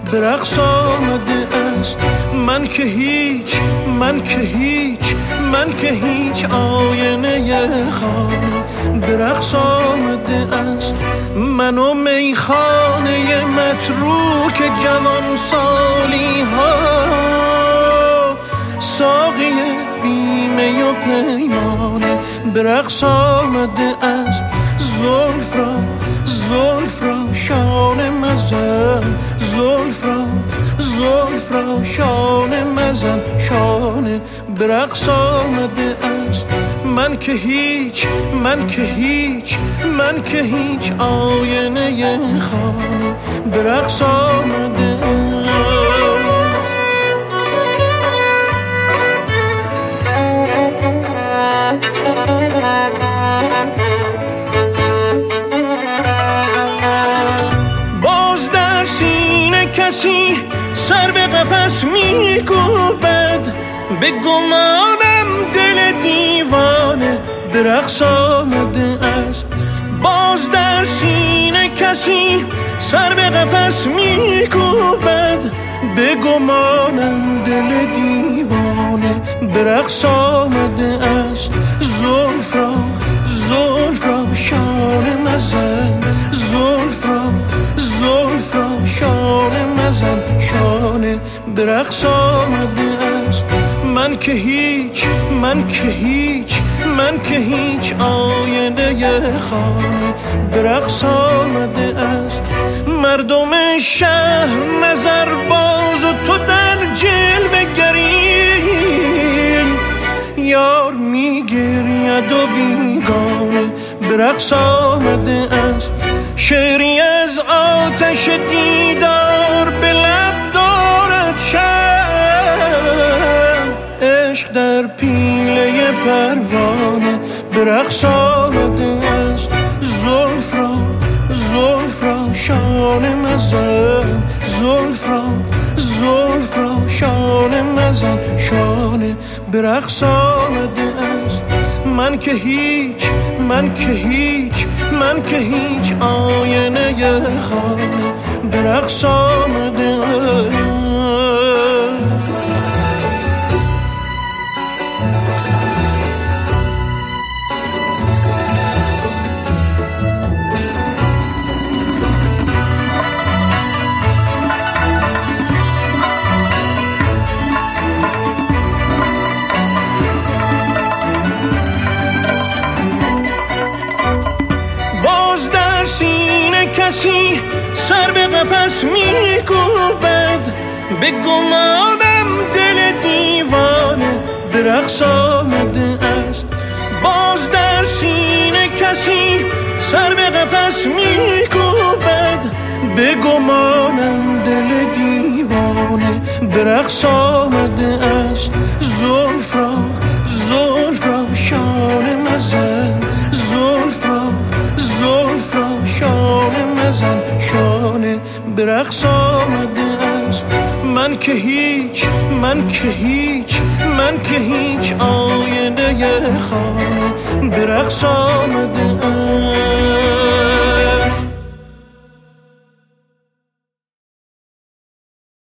به رقص آمده است. من که هیچ آینه خانه به رقص آمده است. من و میخانه متروک جوان سالی ها، ساقی بیمه و پیمانه به رقص آمده است. زلف را شانه مزن، زلف را شانه مزن، شانه به رقص آمده است. من که هیچ آینه خانه به رقص آمده است. باز در سینه کسی سر به قفس می‌کوبد، به گمانم دل دیوانه به رقص آمده است. باز در سینه کسی سر به قفس می‌کوبد، به گمانم دل دیوانه به رقص آمده است. زلف را شانه مزن، زلف را شانه مزن، شانه به رقص آمده است. من که هیچ آینه خانه به رقص آمده است. مردم شهر نظر باز و تو در جلوه گری، یار میگرید و بیگانه به رقص آمده است. شعری از آتش دیدار به لب دارد شب، عشق در پیله پروانه به رقص آمده است. زلف را شانه مزن، زلف را شانه مزن، شانه به رقص آمده است. من که هیچ آینه خانه به رقص آمده است. کسی سر به قفس می‌کوبد، به گمانم دل دیوانه به رقص آمده است. باز در سینه کسی سر به قفس می‌کوبد، به گمانم دل دیوانه به رقص آمده است. زلف را شانه مزن، زلف را شانه مزن، شانه به رقص آمده است. من که هیچ آینه خانه به رقص آمده